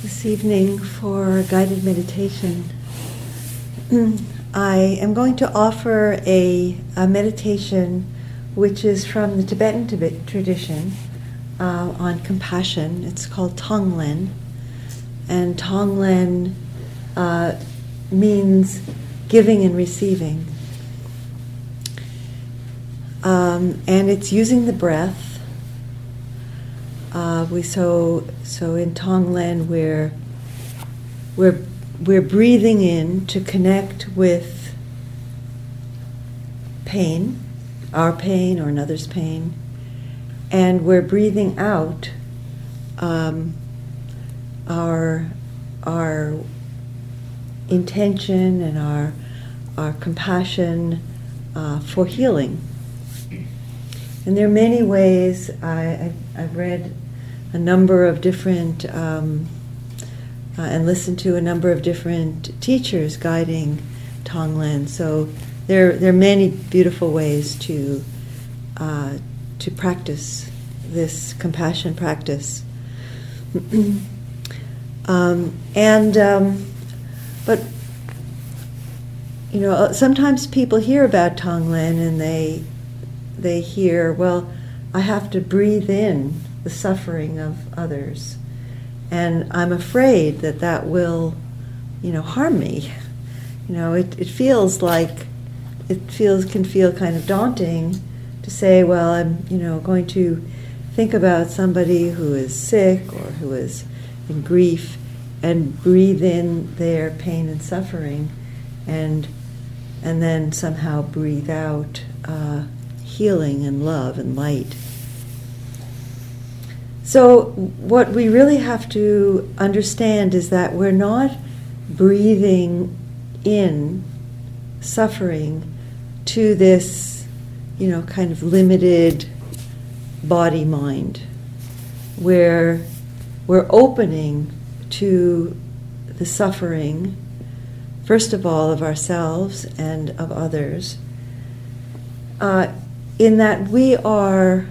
this evening for guided meditation. I am going to offer a meditation which is from the Tibetan tradition on compassion. It's called Tonglen, and Tonglen means giving and receiving. And it's using the breath. So in Tonglen we're breathing in to connect with pain, our pain or another's pain, and we're breathing out our intention and our compassion for healing. And there are many ways. I've read a number of different and listened to a number of different teachers guiding Tonglen. So there are many beautiful ways to practice this compassion practice. But sometimes people hear about Tonglen and they hear, well, I have to breathe in the suffering of others, and I'm afraid that will, harm me. It feels like can feel kind of daunting to say, well, I'm going to think about somebody who is sick or who is in grief and breathe in their pain and suffering, and then somehow breathe out healing and love and light. So what we really have to understand is that we're not breathing in suffering to this, kind of limited body-mind, where we're opening to the suffering, first of all, of ourselves and of others, in that we are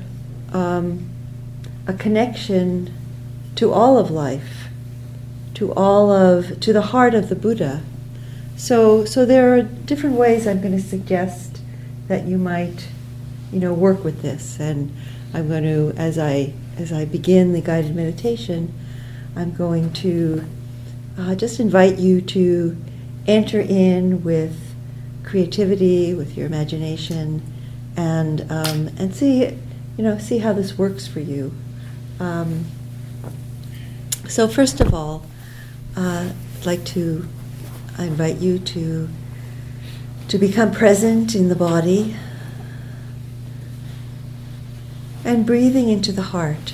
a connection to all of life, to the heart of the Buddha. So there are different ways I'm going to suggest that you might, work with this. And I'm going to, as I begin the guided meditation, I'm going to just invite you to enter in with creativity, with your imagination, and see how this works for you. So first of all, I invite you to become present in the body and breathing into the heart.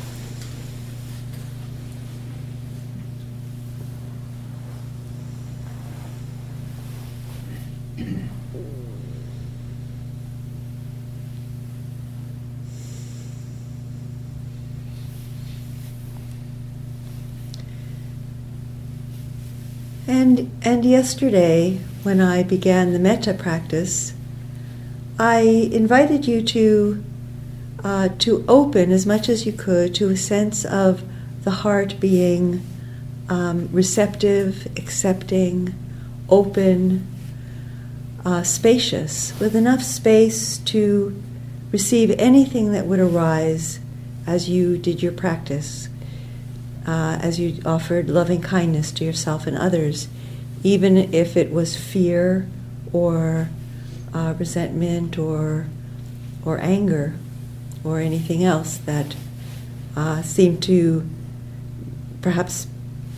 And yesterday, when I began the metta practice, I invited you to open as much as you could to a sense of the heart being receptive, accepting, open, spacious, with enough space to receive anything that would arise as you did your practice. As you offered loving kindness to yourself and others, even if it was fear or resentment or anger or anything else that seemed to perhaps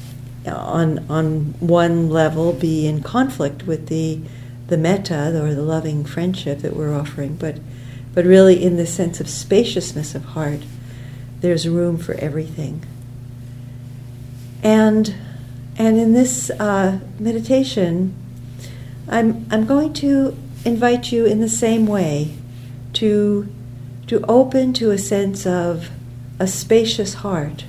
on one level be in conflict with the metta or the loving friendship that we're offering, but really in the sense of spaciousness of heart, there's room for everything. And in this meditation, I'm going to invite you in the same way to open to a sense of a spacious heart,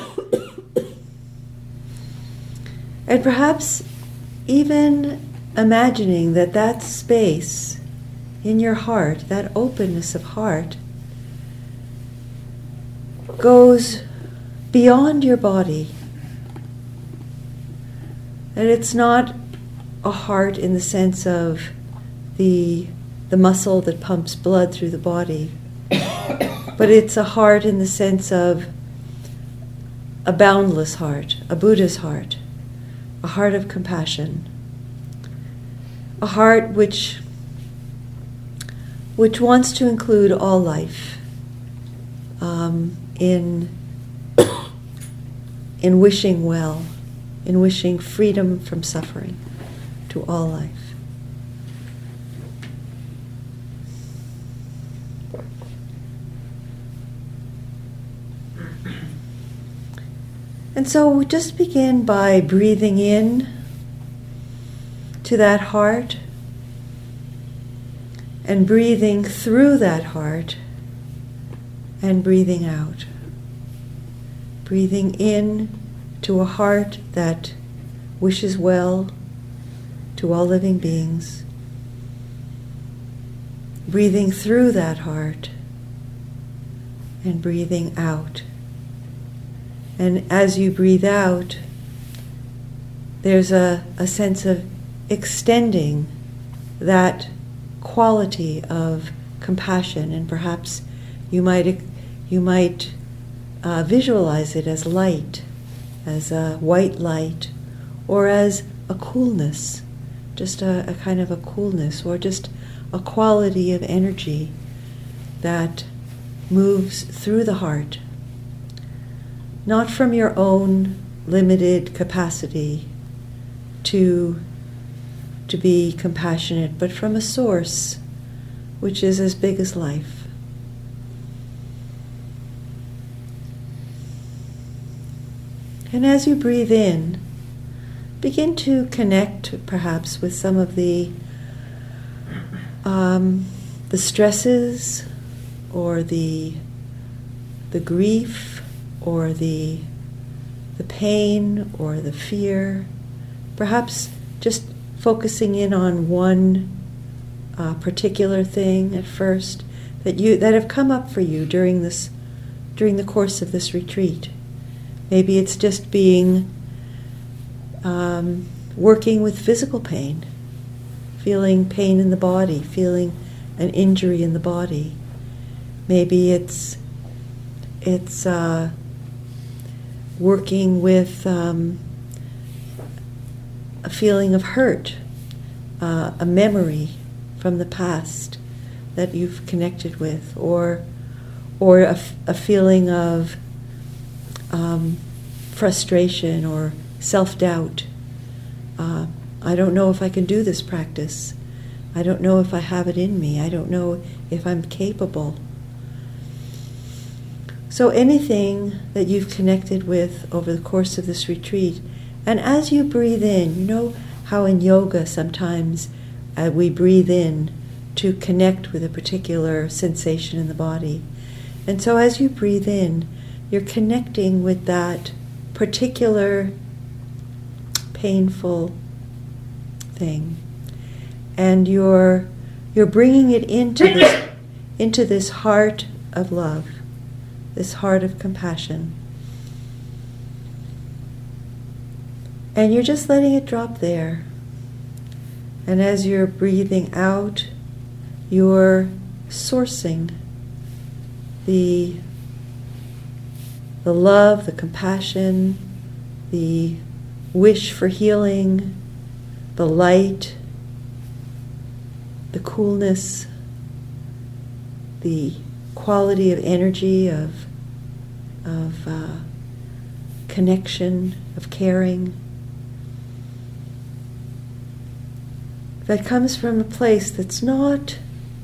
and perhaps even imagining that space in your heart, that openness of heart, goes beyond your body And it's not a heart in the sense of the muscle that pumps blood through the body, but it's a heart in the sense of a boundless heart, a Buddha's heart, a heart of compassion, a heart which wants to include all life in wishing well, in wishing freedom from suffering to all life. And so we just begin by breathing in to that heart and breathing through that heart and breathing out. Breathing in to a heart that wishes well to all living beings. Breathing through that heart and breathing out. And as you breathe out, there's a sense of extending that quality of compassion, and perhaps you might visualize it as light, as a white light, or as a coolness, just a kind of a coolness, or just a quality of energy that moves through the heart. Not from your own limited capacity to be compassionate, but from a source which is as big as life. And as you breathe in, begin to connect perhaps with some of the stresses or the grief or the pain or the fear, perhaps just focusing in on one particular thing at first that have come up for you during the course of this retreat. Maybe it's just being working with physical pain, feeling pain in the body, feeling an injury in the body. Maybe it's working with a feeling of hurt, a memory from the past that you've connected with, or a feeling of frustration or self-doubt. I don't know if I can do this practice. I don't know if I have it in me. I don't know if I'm capable. So anything that you've connected with over the course of this retreat, and as you breathe in, you know how in yoga sometimes we breathe in to connect with a particular sensation in the body. And so as you breathe in, you're connecting with that particular painful thing. And you're bringing it into this heart of love, this heart of compassion. And you're just letting it drop there. And as you're breathing out, you're sourcing the love, the compassion, the wish for healing, the light, the coolness, the quality of energy, of connection, of caring, that comes from a place that's not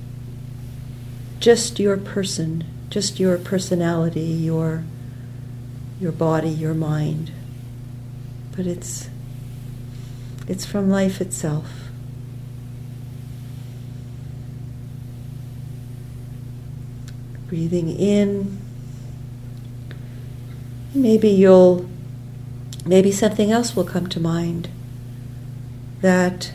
just your person, just your personality, your body, your mind, but it's from life itself. Breathing in, maybe something else will come to mind that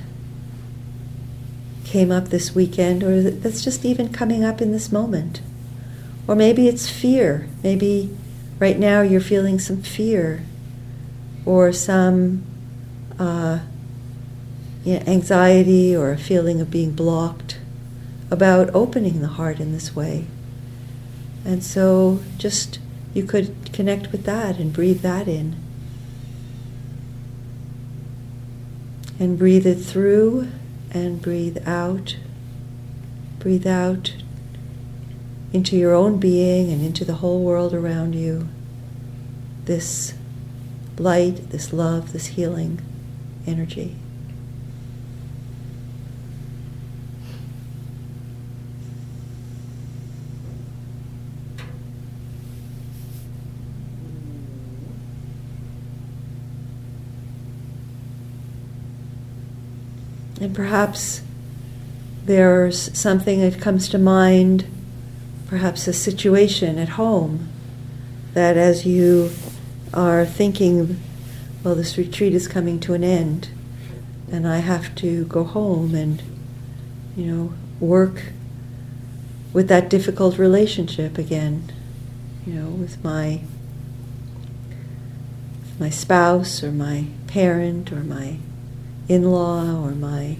came up this weekend, or that's just even coming up in this moment. Or maybe it's fear. Maybe right now you're feeling some fear or some anxiety or a feeling of being blocked about opening the heart in this way. And so just you could connect with that and breathe that in. And breathe it through and breathe out. Breathe out into your own being and into the whole world around you. This light, this love, this healing energy. And perhaps there's something that comes to mind, perhaps a situation at home, that as you are thinking, well, this retreat is coming to an end, and I have to go home and, work with that difficult relationship again, with my spouse or my parent or my in-law or my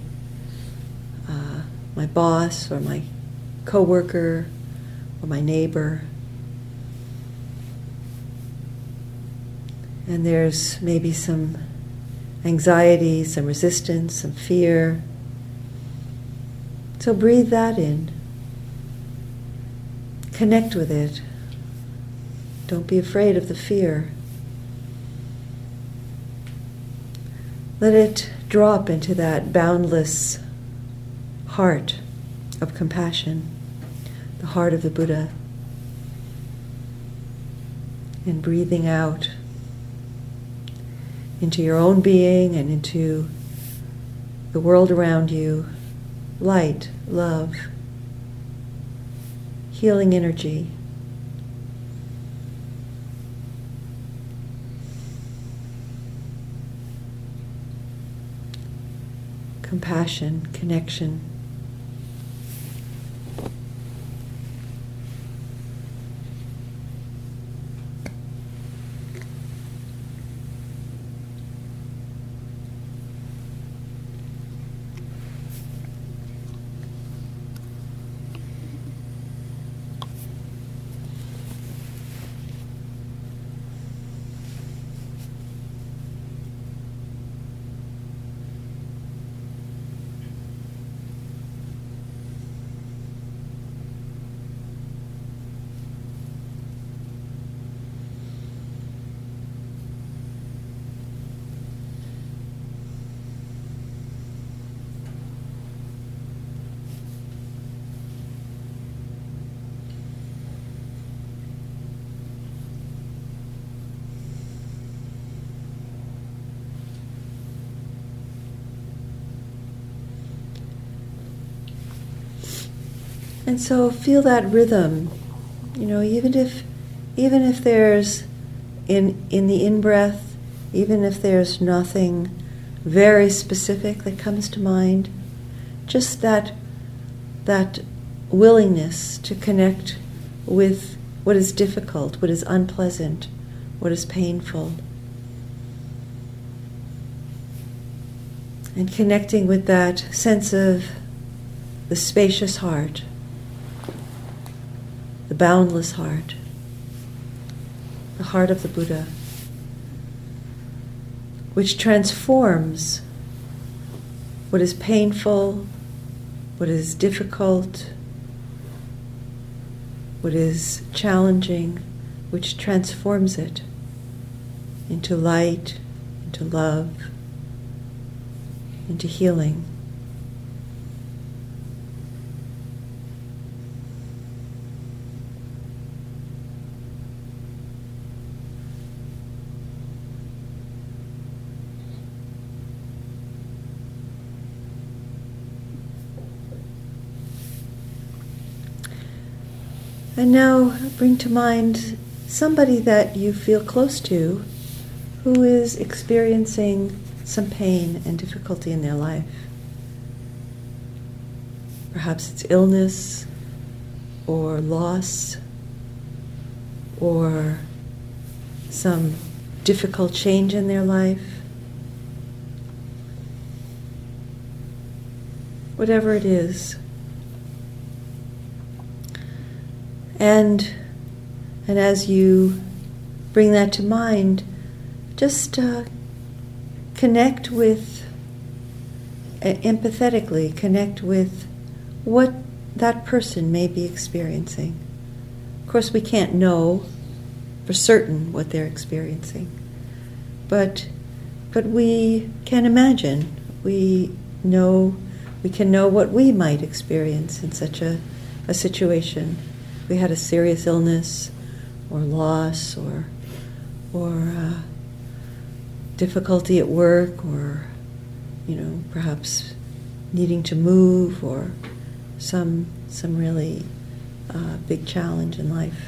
boss or my coworker or my neighbor. And there's maybe some anxiety, some resistance, some fear. So breathe that in. Connect with it. Don't be afraid of the fear. Let it drop into that boundless heart of compassion, the heart of the Buddha. And breathing out into your own being and into the world around you, light, love, healing energy. Compassion, connection. And so feel that rhythm, even if there's in the in-breath, even if there's nothing very specific that comes to mind, just that willingness to connect with what is difficult, what is unpleasant, what is painful. And connecting with that sense of the spacious heart, the boundless heart, the heart of the Buddha, which transforms what is painful, what is difficult, what is challenging, which transforms it into light, into love, into healing. And now bring to mind somebody that you feel close to who is experiencing some pain and difficulty in their life. Perhaps it's illness or loss or some difficult change in their life. whatever it is. And as you bring that to mind, just connect with, empathetically connect with what that person may be experiencing. Of course, we can't know for certain what they're experiencing, but we can imagine. We can know what we might experience in such a situation. We had a serious illness or loss or difficulty at work, or perhaps needing to move, or some really big challenge in life.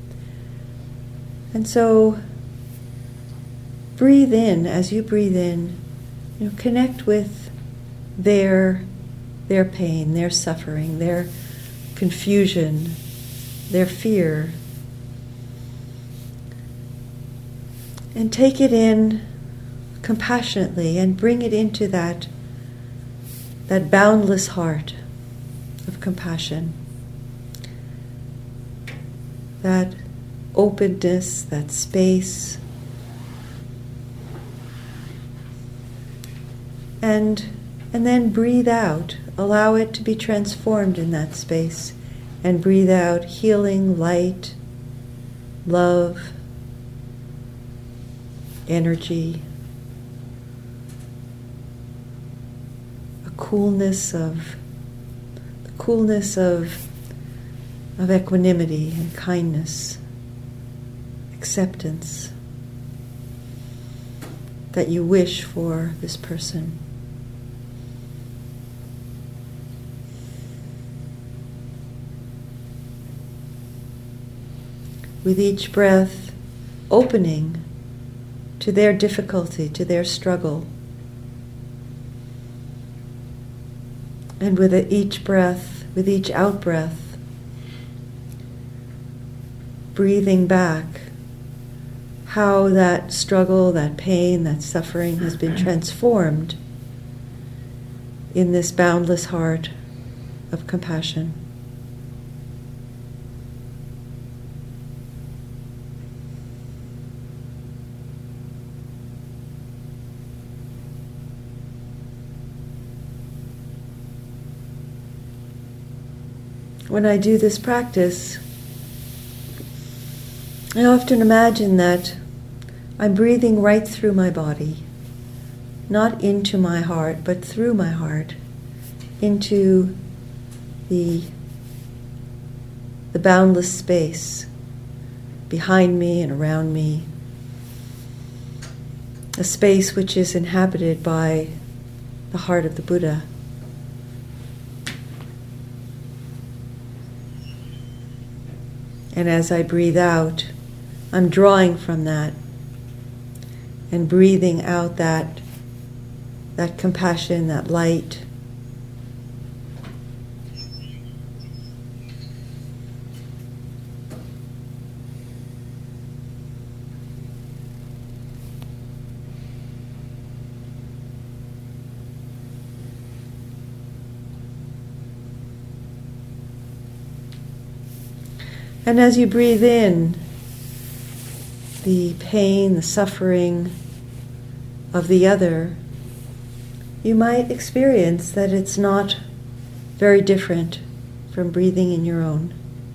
And so breathe in. As you breathe in, connect with their pain, their suffering, their confusion, their fear, and take it in compassionately and bring it into that boundless heart of compassion, that openness, that space, and then breathe out. Allow it to be transformed in that space, and breathe out healing, light, love, energy, a coolness of equanimity and kindness, acceptance that you wish for this person. With each breath, opening to their difficulty, to their struggle. And with each breath, with each out-breath, breathing back how that struggle, that pain, that suffering has been transformed in this boundless heart of compassion. When I do this practice, I often imagine that I'm breathing right through my body, not into my heart, but through my heart, into the boundless space behind me and around me, a space which is inhabited by the heart of the Buddha. And as I breathe out, I'm drawing from that and breathing out that compassion, that light. And as you breathe in, the pain, the suffering of the other, you might experience that it's not very different from breathing in your own.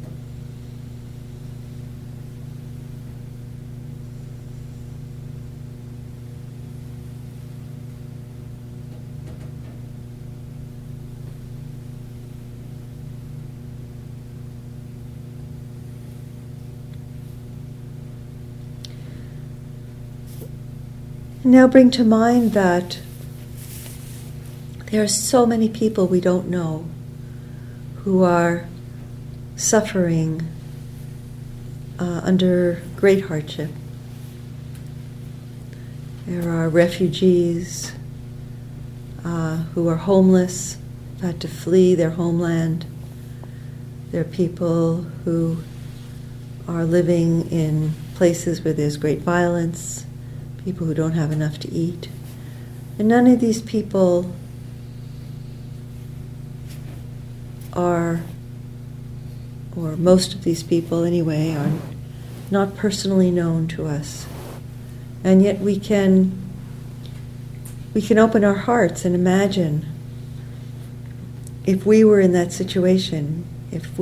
Now bring to mind that there are so many people we don't know who are suffering under great hardship. There are refugees who are homeless, had to flee their homeland. There are people who are living in places where there's great violence, people who don't have enough to eat. And none of these people are, or most of these people anyway, are not personally known to us. And yet we can open our hearts and imagine if we were in that situation, if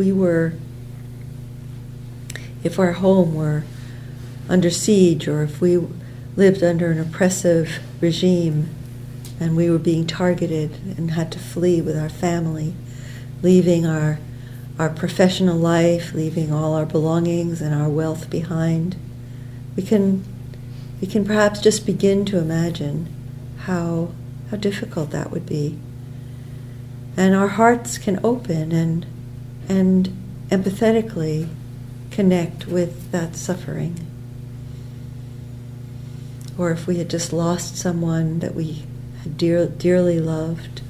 our home were under siege, or if we lived under an oppressive regime and we were being targeted and had to flee with our family, leaving our professional life, leaving all our belongings and our wealth behind, we can perhaps just begin to imagine how difficult that would be. And our hearts can open and empathetically connect with that suffering. Or if we had just lost someone that we had dearly loved.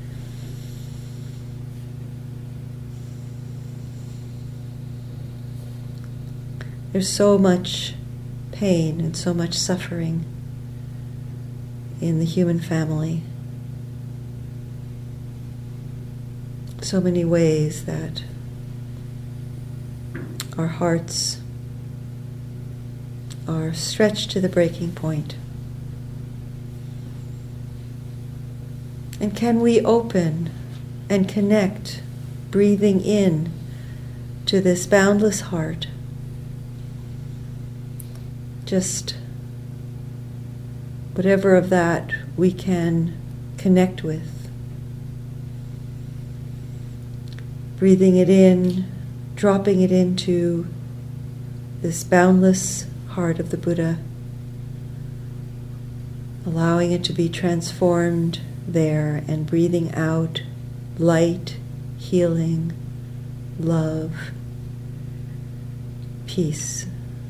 There's so much pain and so much suffering in the human family. So many ways that our hearts are stretched to the breaking point. And can we open and connect, breathing in to this boundless heart? Just whatever of that we can connect with. Breathing it in, dropping it into this boundless heart of the Buddha, allowing it to be transformed there, and breathing out light, healing, love, peace.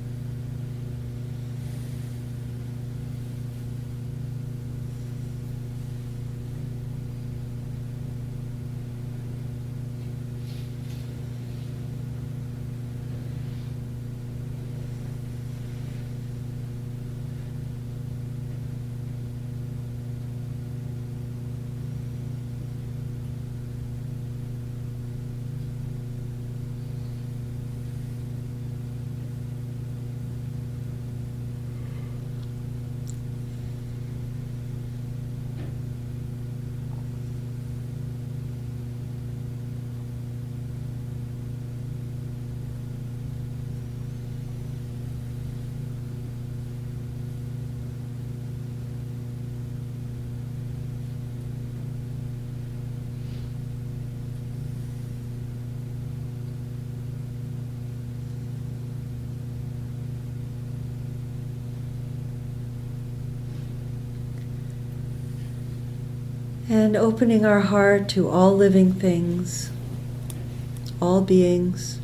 And opening our heart to all living things, all beings,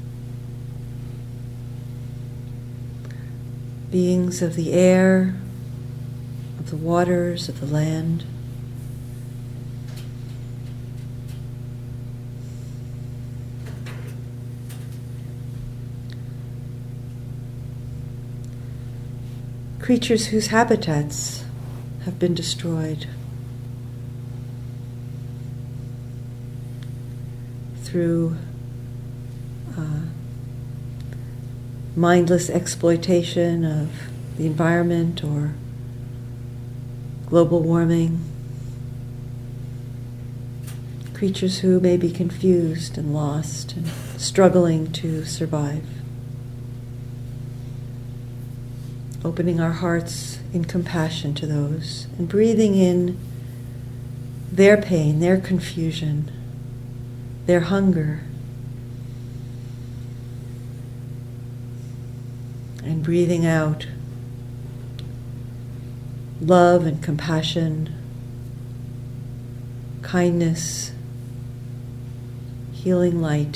beings of the air, of the waters, of the land. Creatures whose habitats have been destroyed through mindless exploitation of the environment or global warming. Creatures who may be confused and lost and struggling to survive. Opening our hearts in compassion to those and breathing in their pain, their confusion, their hunger, and breathing out love and compassion, kindness, healing light.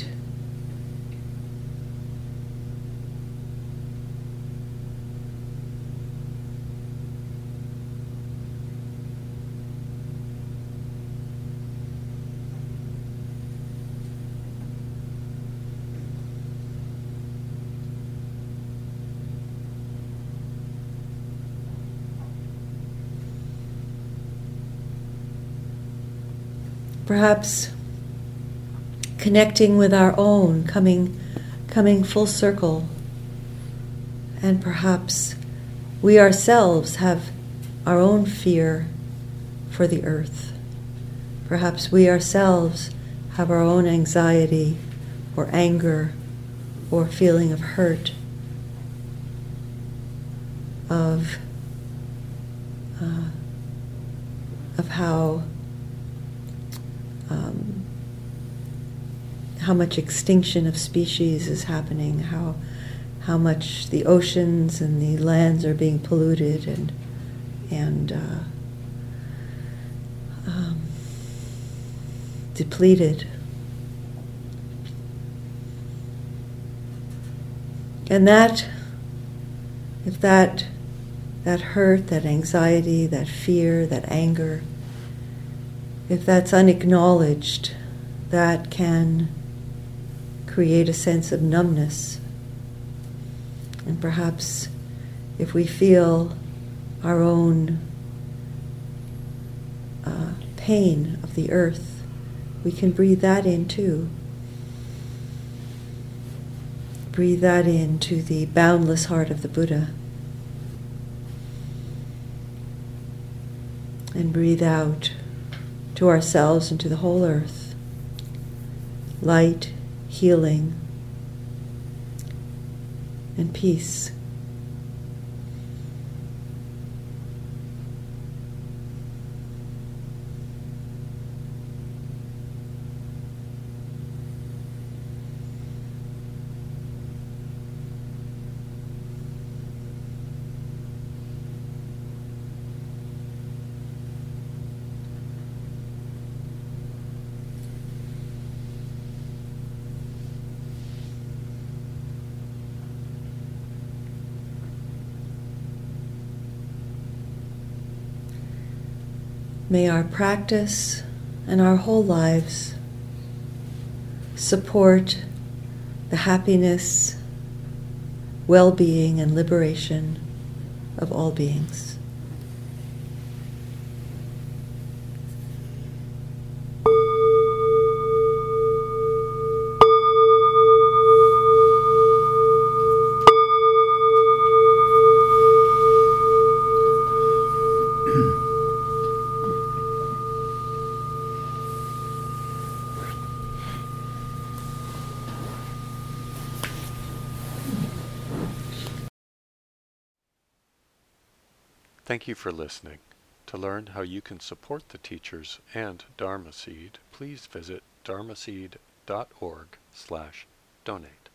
Perhaps connecting with our own, coming full circle. And perhaps we ourselves have our own fear for the earth. Perhaps we ourselves have our own anxiety or anger or feeling of hurt, of how much extinction of species is happening, how much the oceans and the lands are being polluted and depleted. And if that hurt, that anxiety, that fear, that anger, if that's unacknowledged, that can create a sense of numbness. And perhaps if we feel our own pain of the earth, we can breathe that in too. Breathe that into the boundless heart of the Buddha. And breathe out to ourselves and to the whole earth. Light, healing, and peace. May our practice and our whole lives support the happiness, well-being, and liberation of all beings. Thank you for listening. To learn how you can support the teachers and Dharma Seed, please visit dharmaseed.org/donate.